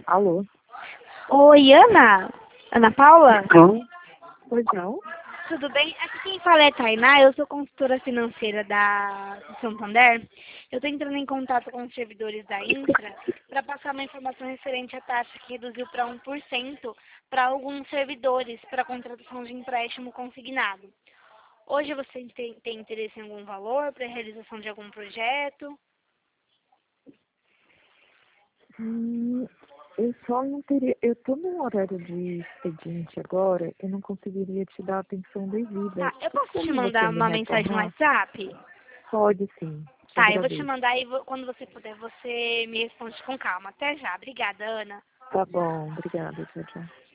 Alô? Oi, Ana? Ana Paula? Não? Pois não? Tudo bem? Aqui quem fala é Tainá, eu sou consultora financeira do Santander. Eu estou entrando em contato com os servidores da Infra para passar uma informação referente à taxa que reduziu para 1% para alguns servidores para contratação de empréstimo consignado. Hoje você tem interesse em algum valor para a realização de algum projeto? Eu só não teria. Eu tô num horário de expediente agora, eu não conseguiria te dar atenção devida. Tá, eu posso te Como você mandar me uma mensagem no retornar? WhatsApp? Pode sim, te Tá, eu vou te agradeço. mandar e quando você puder, você me responde com calma. Até já. Obrigada, Ana. Tá bom, obrigada, tchau, tchau.